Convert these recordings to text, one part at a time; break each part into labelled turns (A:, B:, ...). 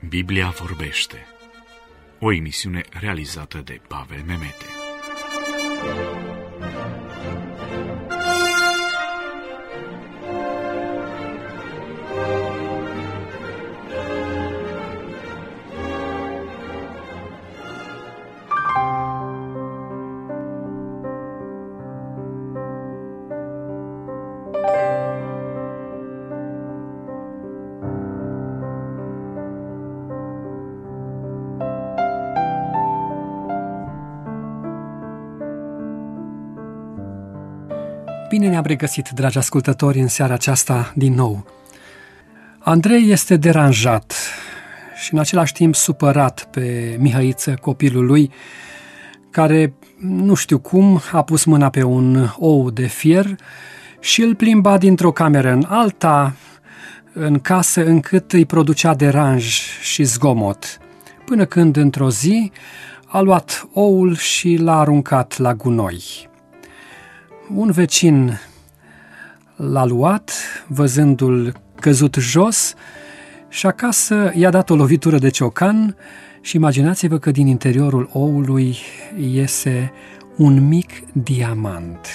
A: Biblia vorbește. O emisiune realizată de Pavel Memete.
B: Bine ne-am regăsit, dragi ascultători, în seara aceasta din nou. Andrei este deranjat și în același timp supărat pe Mihăiță, copilul lui, care, nu știu cum, a pus mâna pe un ou de fier și îl plimba dintr-o cameră în alta în casă, încât îi producea deranj și zgomot, până când într-o zi a luat oul și l-a aruncat la gunoi. Un vecin l-a luat, văzându-l căzut jos, și acasă i-a dat o lovitură de ciocan și imaginați-vă că din interiorul oului iese un mic diamant.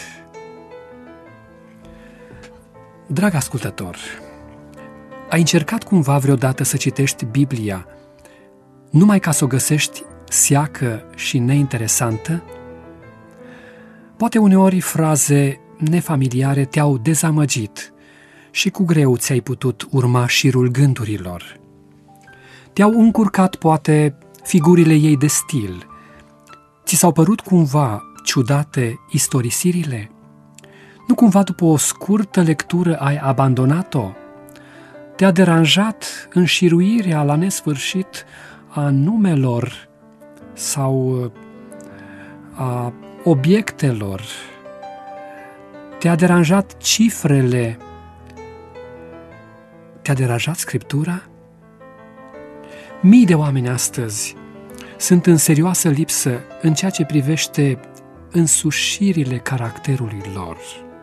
B: Drag ascultător, ai încercat cumva vreodată să citești Biblia numai ca să o găsești seacă și neinteresantă? Poate uneori fraze nefamiliare te-au dezamăgit și cu greu ți-ai putut urma șirul gândurilor. Te-au încurcat poate figurile ei de stil. Ți s-au părut cumva ciudate istorisirile? Nu cumva după o scurtă lectură ai abandonat-o? Te-a deranjat înșiruirea la nesfârșit a numelor sau a obiectelor? Te-a deranjat cifrele? Te-a deranjat Scriptura? Mii de oameni astăzi sunt în serioasă lipsă în ceea ce privește însușirile caracterului lor.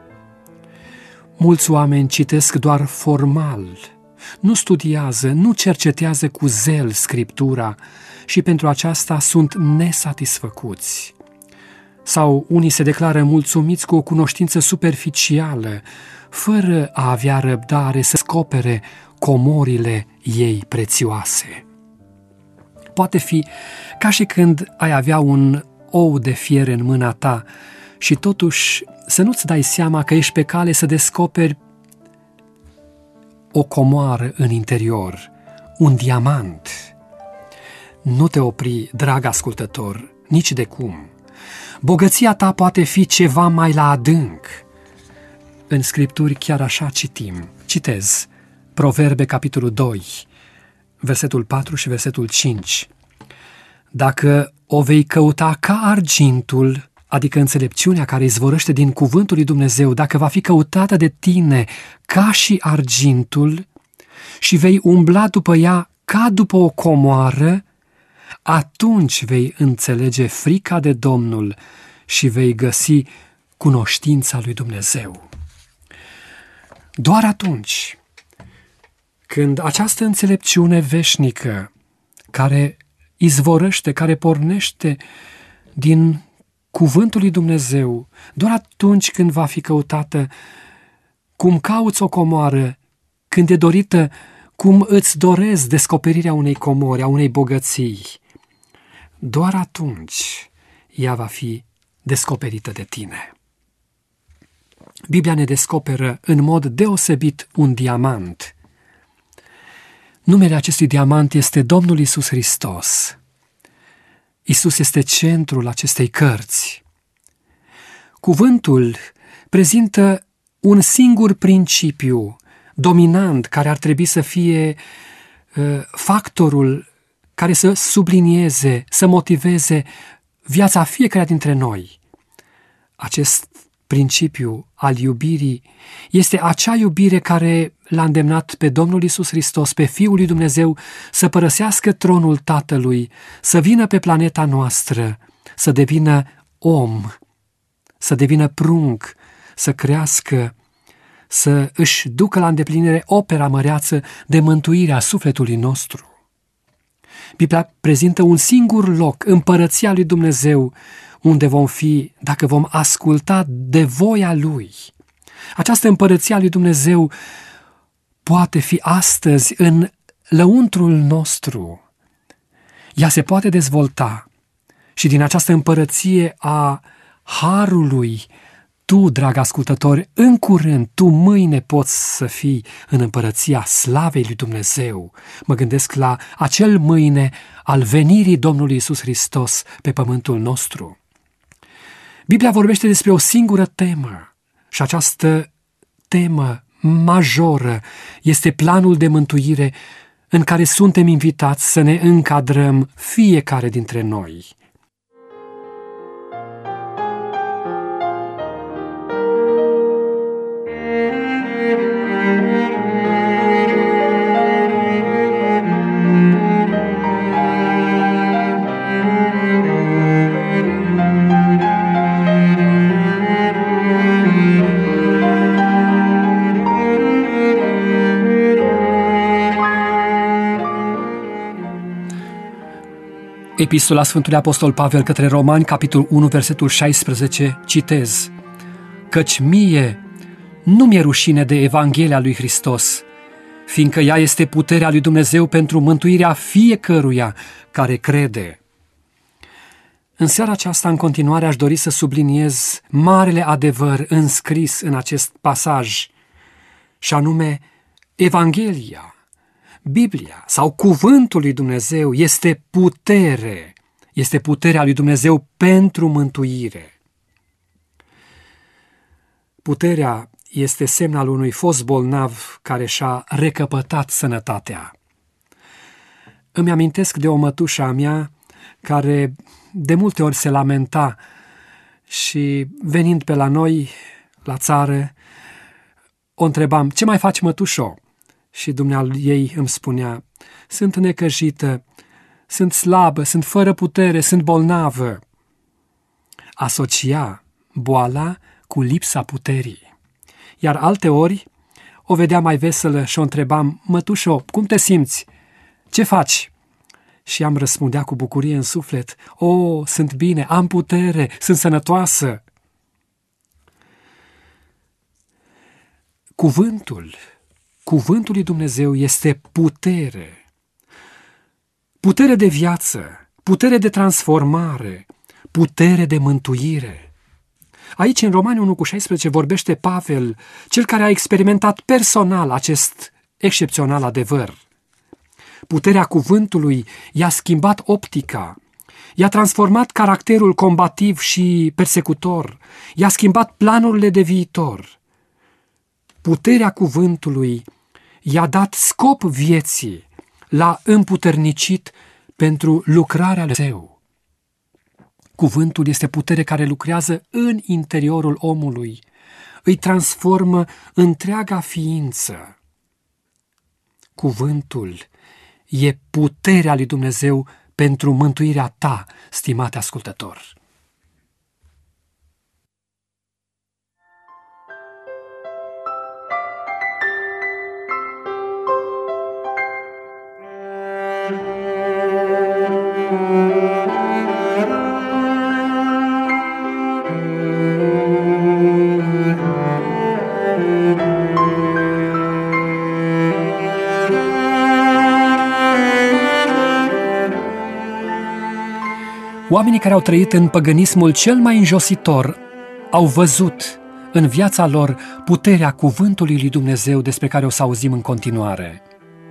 B: Mulți oameni citesc doar formal, nu studiază, nu cercetează cu zel Scriptura și pentru aceasta sunt nesatisfăcuți. Sau unii se declară mulțumiți cu o cunoștință superficială, fără a avea răbdare să descopere comorile ei prețioase. Poate fi ca și când ai avea un ou de fier în mâna ta și totuși să nu-ți dai seama că ești pe cale să descoperi o comoară în interior, un diamant. Nu te opri, drag ascultător, nici de cum. Bogăția ta poate fi ceva mai la adânc. În Scripturi chiar așa citez, Proverbe, capitolul 2, versetul 4 și versetul 5. Dacă o vei căuta ca argintul, adică înțelepciunea care izvorăște din cuvântul lui Dumnezeu, dacă va fi căutată de tine ca și argintul și vei umbla după ea ca după o comoară, atunci vei înțelege frica de Domnul și vei găsi cunoștința lui Dumnezeu. Doar atunci când această înțelepciune veșnică care izvorăște, care pornește din cuvântul lui Dumnezeu, doar atunci când va fi căutată cum cauți o comoară, când e dorită cum îți dorezi descoperirea unei comori, a unei bogății, doar atunci ea va fi descoperită de tine. Biblia ne descoperă în mod deosebit un diamant. Numele acestui diamant este Domnul Iisus Hristos. Iisus este centrul acestei cărți. Cuvântul prezintă un singur principiu dominant care ar trebui să fie factorul care să sublinieze, să motiveze viața fiecăruia dintre noi. Acest principiu al iubirii este acea iubire care l-a îndemnat pe Domnul Iisus Hristos, pe Fiul lui Dumnezeu, să părăsească tronul Tatălui, să vină pe planeta noastră, să devină om, să devină prunc, să crească, să își ducă la îndeplinire opera măreață de mântuire a sufletului nostru. Biblia prezintă un singur loc, împărăția lui Dumnezeu, unde vom fi dacă vom asculta de voia Lui. Această împărăție a lui Dumnezeu poate fi astăzi în lăuntrul nostru. Ea se poate dezvolta și din această împărăție a harului, tu, drag ascultător, în curând, tu mâine poți să fii în împărăția slavei lui Dumnezeu. Mă gândesc la acel mâine al venirii Domnului Iisus Hristos pe pământul nostru. Biblia vorbește despre o singură temă și această temă majoră este planul de mântuire în care suntem invitați să ne încadrăm fiecare dintre noi. Epistola Sfântului Apostol Pavel către Romani, capitolul 1, versetul 16, citez: Căci mie nu mi-e rușine de Evanghelia lui Hristos, fiindcă ea este puterea lui Dumnezeu pentru mântuirea fiecăruia care crede. În seara aceasta, în continuare, aș dori să subliniez marele adevăr înscris în acest pasaj, și anume Evanghelia, Biblia sau Cuvântul lui Dumnezeu este putere, este puterea lui Dumnezeu pentru mântuire. Puterea este semn al unui fost bolnav care și-a recăpătat sănătatea. Îmi amintesc de o mătușă a mea care de multe ori se lamenta și venind pe la noi, la țară, o întrebam: ce mai faci, mătușo? Și dumnealui îmi spunea: sunt necăjită, sunt slabă, sunt fără putere, sunt bolnavă. Asocia boala cu lipsa puterii. Iar alteori o vedea mai veselă și o întrebam: mătușo, cum te simți? Ce faci? Și am răspundea cu bucurie în suflet: o, sunt bine, am putere, sunt sănătoasă. Cuvântul lui Dumnezeu este putere. Putere de viață, putere de transformare, putere de mântuire. Aici, în Romani 1,16, vorbește Pavel, cel care a experimentat personal acest excepțional adevăr. Puterea cuvântului i-a schimbat optica, i-a transformat caracterul combativ și persecutor, i-a schimbat planurile de viitor. Puterea cuvântului i-a dat scop vieții, l-a împuternicit pentru lucrarea lui Dumnezeu. Cuvântul este putere care lucrează în interiorul omului, îi transformă întreaga ființă. Cuvântul e puterea lui Dumnezeu pentru mântuirea ta, stimate ascultător. Oamenii care au trăit în păgânismul cel mai înjositor au văzut în viața lor puterea cuvântului lui Dumnezeu despre care o să auzim în continuare.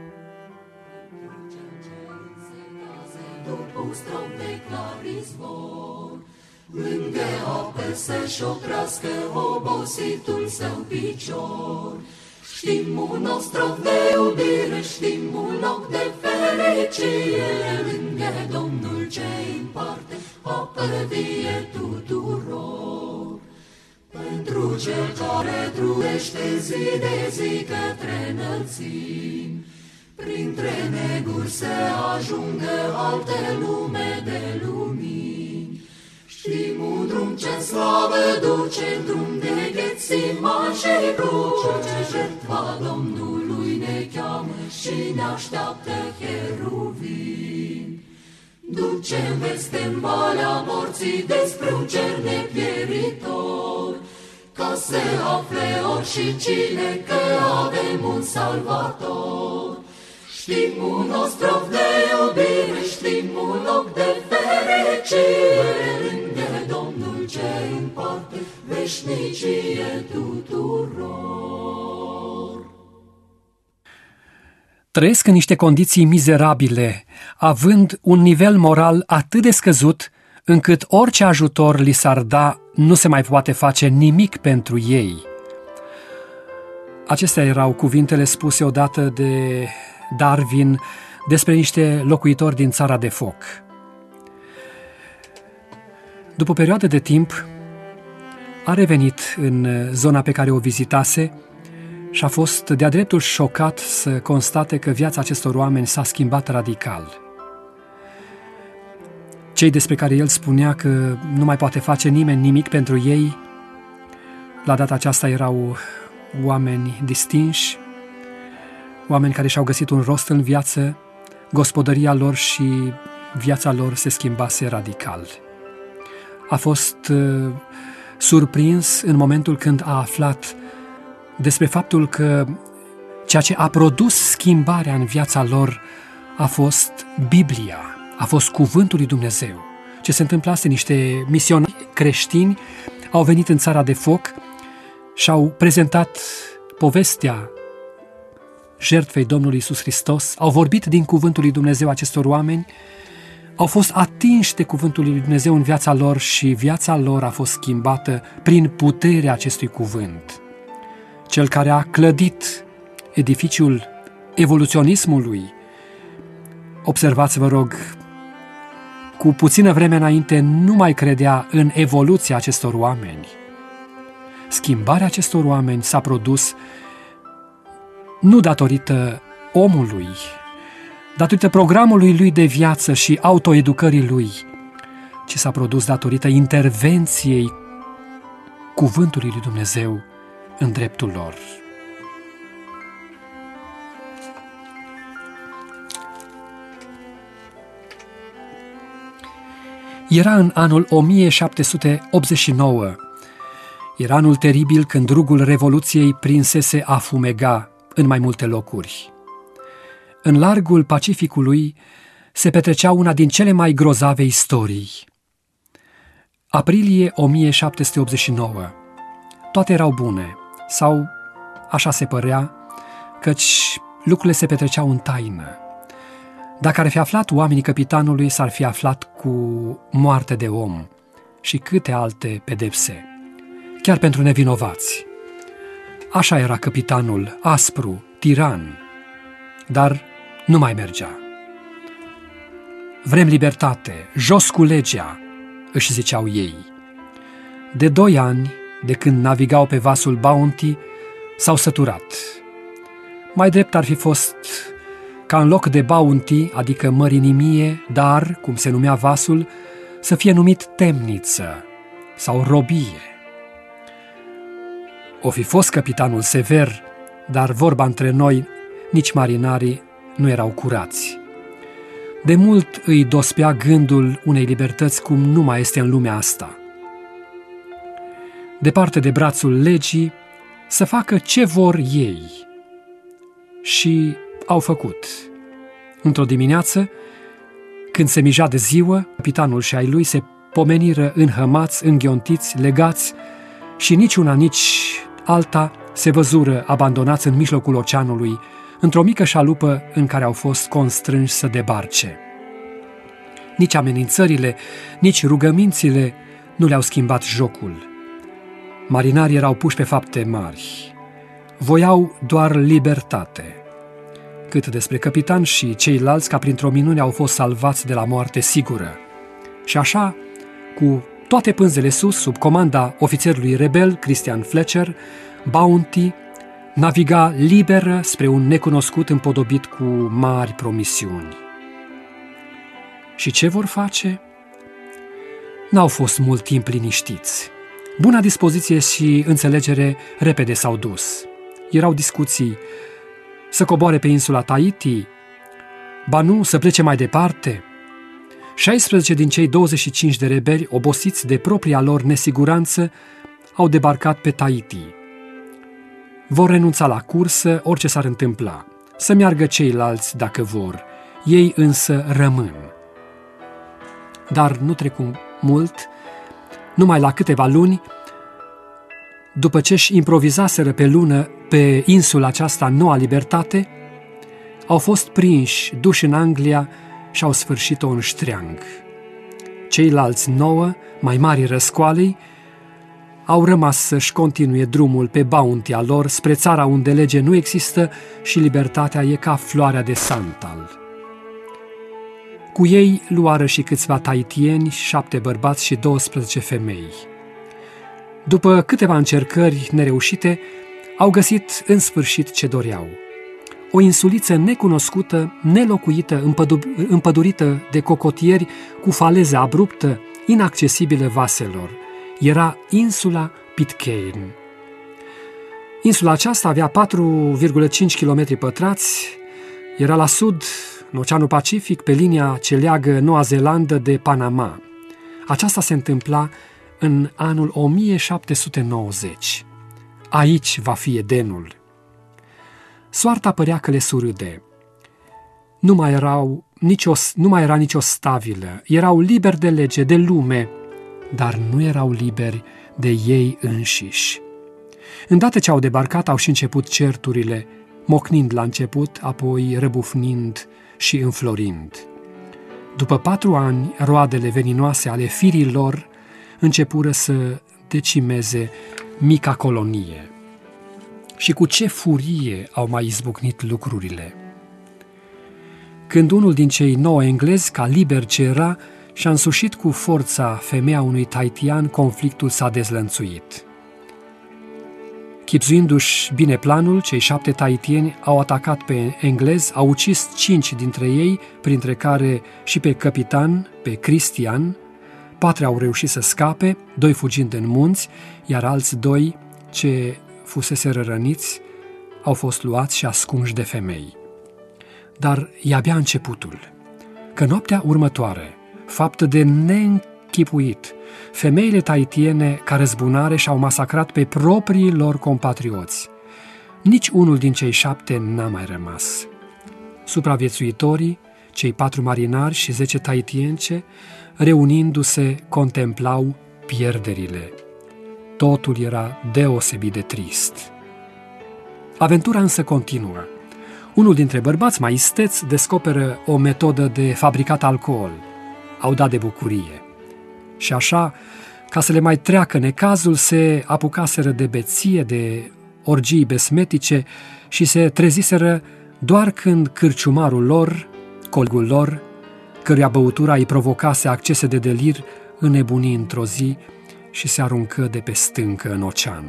C: Lângă apă să-și oprească obositul său picior. Știm un ostrov de iubire, știm un loc de fericire, lângă Domnul ce împarte apă vie tuturor. Pentru cel care truiește zi de zi către înălțimi, printre neguri să ajungă alte lume de lumini. Știm un drum ce slavă duce, drum de Ghețimani și cruce, jertfa Domnului ne cheamă și ne așteaptă cheruvim. ce veste în valea morții despre un cer nepieritor, ca se afle ori și cine că avem un salvator. Știm un nostru de iubire, știm un loc de fericire, lângă Domnul ce împarte veșnicie tuturor.
B: Trăiesc în niște condiții mizerabile, având un nivel moral atât de scăzut, încât orice ajutor li s-ar da, nu se mai poate face nimic pentru ei. Acestea erau cuvintele spuse odată de Darwin despre niște locuitori din Țara de Foc. După o perioadă de timp, a revenit în zona pe care o vizitase și a fost de-a dreptul șocat să constate că viața acestor oameni s-a schimbat radical. Cei despre care el spunea că nu mai poate face nimeni nimic pentru ei, la data aceasta erau oameni distinși, oameni care și-au găsit un rost în viață, gospodăria lor și viața lor se schimbase radical. A fost surprins în momentul când a aflat despre faptul că ceea ce a produs schimbarea în viața lor a fost Biblia, a fost Cuvântul lui Dumnezeu. Ce se întâmplase, niște misionari creștini au venit în Țara de Foc și au prezentat povestea jertfei Domnului Iisus Hristos, au vorbit din Cuvântul lui Dumnezeu acestor oameni, au fost atinși de Cuvântul lui Dumnezeu în viața lor și viața lor a fost schimbată prin puterea acestui cuvânt. Cel care a clădit edificiul evoluționismului, observați, vă rog, cu puțină vreme înainte nu mai credea în evoluția acestor oameni. Schimbarea acestor oameni s-a produs nu datorită omului, datorită programului lui de viață și autoeducării lui, ci s-a produs datorită intervenției Cuvântului lui Dumnezeu în dreptul lor. Era în anul 1789. Era anul teribil când rugul Revoluției prinsese a fumega în mai multe locuri. În largul Pacificului se petrecea una din cele mai grozave istorii. Aprilie 1789. Toate erau bune, sau așa se părea, căci lucrurile se petreceau în taină. Dacă ar fi aflat oamenii capitanului, s-ar fi aflat cu moarte de om și câte alte pedepse, chiar pentru nevinovați. Așa era capitanul, aspru, tiran, dar nu mai mergea. Vrem libertate, jos cu legea, își ziceau ei. De 2 ani, de când navigau pe vasul Bounty, s-au săturat. Mai drept ar fi fost ca în loc de Bounty, adică mărinimie, dar, cum se numea vasul, să fie numit temniță sau robie. O fi fost capitanul sever, dar vorba între noi, nici marinarii nu erau curați. De mult îi dospea gândul unei libertăți cum nu mai este în lumea asta. Departe de brațul legii, să facă ce vor ei. Și au făcut. Într-o dimineață, când se mija de ziua, capitanul și ai lui se pomeniră înhămați, înghiontiți, legați și nici una, nici alta se văzură abandonați în mijlocul oceanului, într-o mică șalupă în care au fost constrânși să debarce. Nici amenințările, nici rugămințile nu le-au schimbat jocul. Marinarii erau puși pe fapte mari. Voiau doar libertate. Cât despre capitan și ceilalți, ca printr-o minune au fost salvați de la moarte sigură. Și așa, cu toate pânzele sus, sub comanda ofițerului rebel Christian Fletcher, Bounty naviga liberă spre un necunoscut împodobit cu mari promisiuni. Și ce vor face? N-au fost mult timp liniștiți. Buna dispoziție și înțelegere repede s-au dus. Erau discuții să coboare pe insula Tahiti, ba nu, să plece mai departe. 16 din cei 25 de rebeli, obosiți de propria lor nesiguranță, au debarcat pe Tahiti. Vor renunța la cursă, orice s-ar întâmpla. Să meargă ceilalți dacă vor, ei însă rămân. Dar nu trecu mult, numai la câteva luni, după ce își improvizaseră pe lună pe insula aceasta Noua Libertate, au fost prinși, duși în Anglia și au sfârșit-o în ștreang. Ceilalți 9, mai mari răscoalei, au rămas să-și continue drumul pe bounty-a lor spre țara unde lege nu există și libertatea e ca floarea de santal. Cu ei luară și câțiva tahitieni, 7 bărbați și 12 femei. După câteva încercări nereușite, au găsit în sfârșit ce doreau. O insuliță necunoscută, nelocuită, împădurită de cocotieri cu faleze abruptă, inaccesibilă vaselor. Era insula Pitcairn. Insula aceasta avea 4,5 km pătrați, era la sud, în Oceanul Pacific, pe linia ce leagă Noua Zeelandă de Panama. Aceasta se întâmpla în anul 1790. Aici va fi Edenul. Soarta părea că le surâde. Nu mai era nicio stabilă, erau liberi de lege, de lume, dar nu erau liberi de ei înșiși. Îndată ce au debarcat, au și început certurile, mocnind la început, apoi răbufnind și înflorind. După 4 ani, roadele veninoase ale firii lor începură să decimeze mica colonie. Și cu ce furie au mai izbucnit lucrurile! Când unul din cei 9 englezi, ca liber ce era, și-a însușit cu forța femeia unui tahitian, conflictul s-a dezlănțuit. Chibzuindu-și bine planul, cei 7 tahitieni au atacat pe englezi, au ucis 5 dintre ei, printre care și pe capitan, pe Christian. 4 au reușit să scape, 2 fugind în munți, iar alți 2, ce fuseseră răniți, au fost luați și ascunși de femei. Dar e abia începutul, că noaptea următoare, faptă de neînchipuit, femeile tahitiene ca răzbunare și-au masacrat pe proprii lor compatrioți. Nici unul din cei 7 n-a mai rămas. Supraviețuitorii, cei 4 marinari și 10 tahitience, reunindu-se, contemplau pierderile. Totul era deosebit de trist. Aventura însă continuă. Unul dintre bărbați mai isteți descoperă o metodă de fabricat alcool. Au dat de bucurie. Și așa, ca să le mai treacă necazul, se apucaseră de beție, de orgii besmetice și se treziseră doar când cârciumarul lor, colegul lor, căruia băutura îi provocase accese de delir, înnebuni într-o zi și se aruncă de pe stâncă în ocean.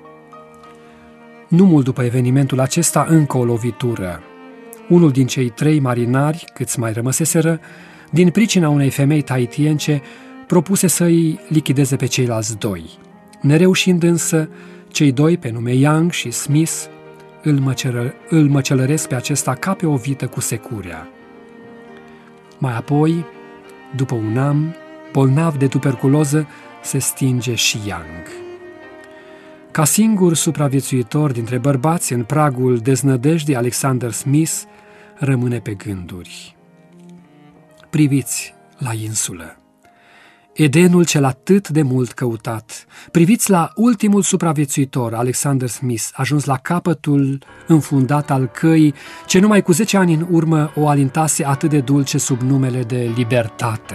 B: Nu mult după evenimentul acesta, încă o lovitură. Unul din cei 3 marinari, câți mai rămăseseră, din pricina unei femei tahitience, propuse să îi lichideze pe ceilalți 2. Nereușind însă, cei 2, pe nume Young și Smith, îl măcelăresc pe acesta ca pe o vită cu securea. Mai apoi, după un an, bolnav de tuberculoză, se stinge și Young. Ca singur supraviețuitor dintre bărbați, în pragul deznădejdii, Alexander Smith rămâne pe gânduri. Priviți la insulă, Edenul cel atât de mult căutat. Priviți la ultimul supraviețuitor, Alexander Smith, ajuns la capătul înfundat al căii ce numai cu 10 ani în urmă o alintase atât de dulce sub numele de libertate.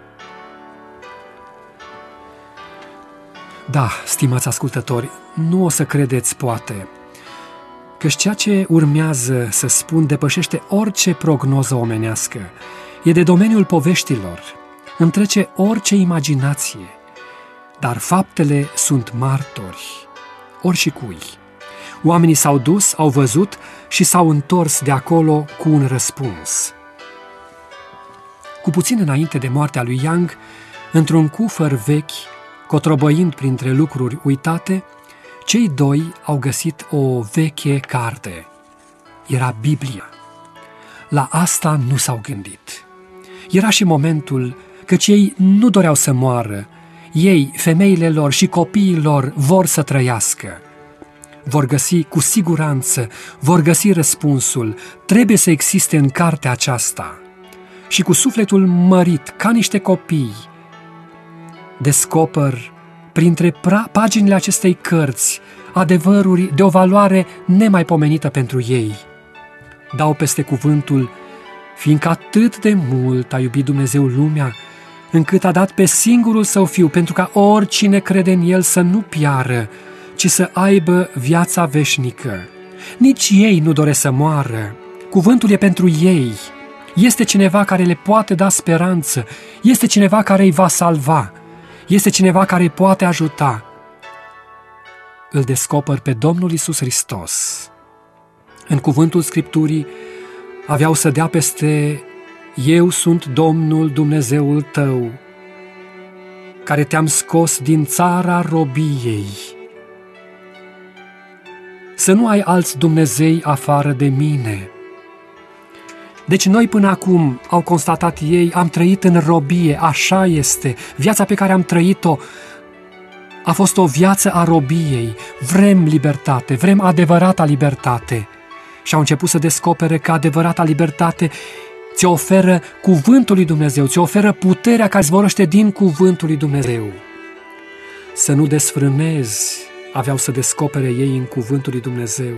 B: Da, stimați ascultători, nu o să credeți, poate, căci ceea ce urmează să spun depășește orice prognoză omenească. E de domeniul poveștilor, îmi trece orice imaginație, dar faptele sunt martori, oricui. Oamenii s-au dus, au văzut și s-au întors de acolo cu un răspuns. Cu puțin înainte de moartea lui Young, într-un cufăr vechi, cotrobăind printre lucruri uitate, cei 2 au găsit o veche carte. Era Biblia. La asta nu s-au gândit. Era și momentul căci ei nu doreau să moară. Ei, femeile lor și copiii lor vor să trăiască. Vor găsi cu siguranță, vor găsi răspunsul. Trebuie să existe în cartea aceasta. Și cu sufletul mărit, ca niște copii, descoper printre paginile acestei cărți adevăruri de o valoare nemaipomenită pentru ei. Dau peste cuvântul, fiindcă atât de mult a iubit Dumnezeu lumea, încât a dat pe singurul Său Fiu, pentru ca oricine crede în El să nu piară, ci să aibă viața veșnică. Nici ei nu doresc să moară. Cuvântul e pentru ei. Este cineva care le poate da speranță. Este cineva care îi va salva. Este cineva care îi poate ajuta. Îl descoper pe Domnul Iisus Hristos. În cuvântul Scripturii aveau să dea peste: eu sunt Domnul Dumnezeul tău, care te-am scos din țara robiei. Să nu ai alți Dumnezei afară de mine. Deci noi până acum, au constatat ei, am trăit în robie, așa este. Viața pe care am trăit-o a fost o viață a robiei. Vrem libertate, vrem adevărata libertate. Și au început să descopere că adevărata libertate ți oferă cuvântul lui Dumnezeu, ți oferă puterea care zvorăște din cuvântul lui Dumnezeu. Să nu desfrânezi, aveau să descopere ei în cuvântul lui Dumnezeu.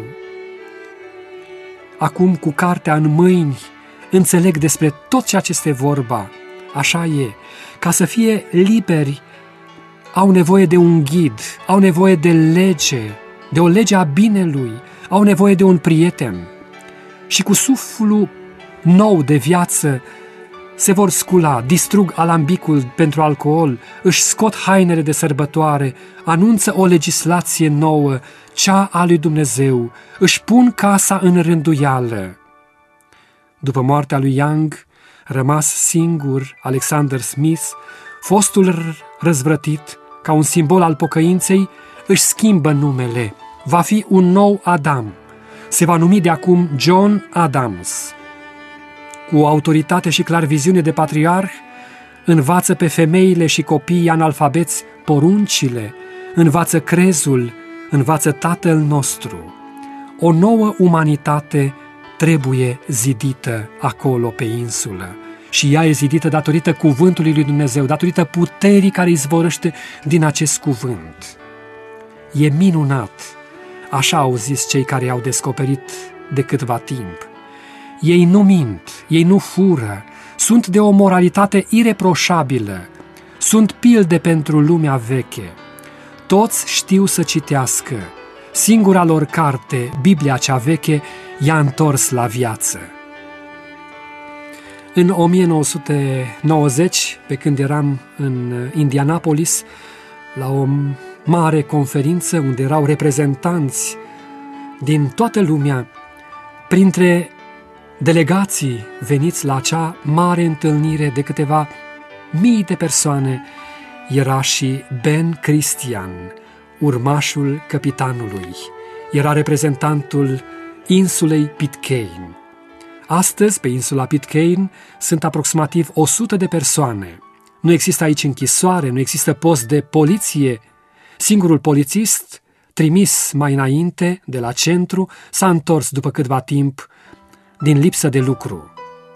B: Acum, cu cartea în mâini, înțeleg despre tot ceea ce este vorba. Așa e. Ca să fie liberi, au nevoie de un ghid, au nevoie de lege, de o lege a binelui, au nevoie de un prieten. Și cu suflu nou de viață se vor scula, distrug alambicul pentru alcool, își scot hainele de sărbătoare, anunță o legislație nouă, cea a lui Dumnezeu, își pun casa în rânduială. După moartea lui Young, rămas singur, Alexander Smith, fostul răzvrătit, ca un simbol al pocăinței, își schimbă numele. Va fi un nou Adam. Se va numi de acum John Adams. Cu autoritate și clarviziune de patriarh, învață pe femeile și copiii analfabeți poruncile, învață crezul, învață Tatăl nostru. O nouă umanitate trebuie zidită acolo pe insulă. Și ea e zidită datorită cuvântului lui Dumnezeu, datorită puterii care izvorăște din acest cuvânt. E minunat, așa au zis cei care i-au descoperit de câtva timp. Ei nu mint, ei nu fură, sunt de o moralitate ireproșabilă, sunt pilde pentru lumea veche. Toți știu să citească, singura lor carte, Biblia cea veche, i-a întors la viață. În 1990, pe când eram în Indianapolis, la o mare conferință unde erau reprezentanți din toată lumea, printre delegații veniți la acea mare întâlnire de câteva mii de persoane, era și Ben Christian, urmașul capitanului. Era reprezentantul insulei Pitcairn. Astăzi, pe insula Pitcairn, sunt aproximativ 100 de persoane. Nu există aici închisoare, nu există post de poliție. Singurul polițist, trimis mai înainte de la centru, s-a întors după câtva timp din lipsă de lucru.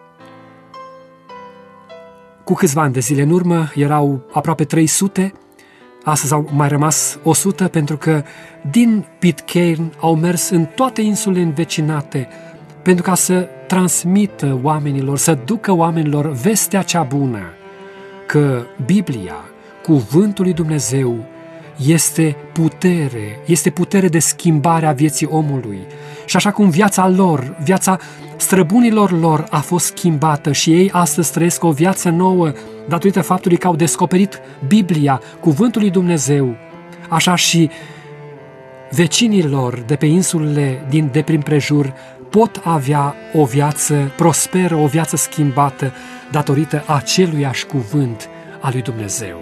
B: Cu câțiva ani de zile în urmă erau aproape 300, astăzi au mai rămas 100 pentru că din Pitcairn au mers în toate insulele învecinate pentru ca să transmită oamenilor, să ducă oamenilor vestea cea bună, că Biblia, cuvântul lui Dumnezeu, este putere de schimbare a vieții omului. Și așa cum viața lor, viața străbunilor lor a fost schimbată și ei astăzi trăiesc o viață nouă datorită faptului că au descoperit Biblia, cuvântul lui Dumnezeu, așa și vecinilor de pe insulele de prin prejur pot avea o viață prosperă, o viață schimbată datorită aceluiași cuvânt al lui Dumnezeu.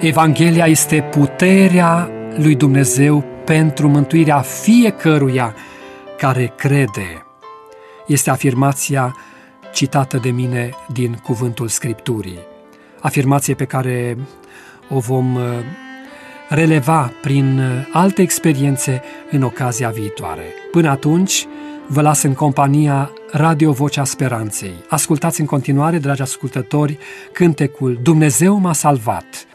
B: Evanghelia este puterea lui Dumnezeu pentru mântuirea fiecăruia care crede. Este afirmația citată de mine din cuvântul Scripturii. Afirmație pe care o vom releva prin alte experiențe în ocazia viitoare. Până atunci, vă las în compania Radio Vocea Speranței. Ascultați în continuare, dragi ascultători, cântecul Dumnezeu m-a salvat,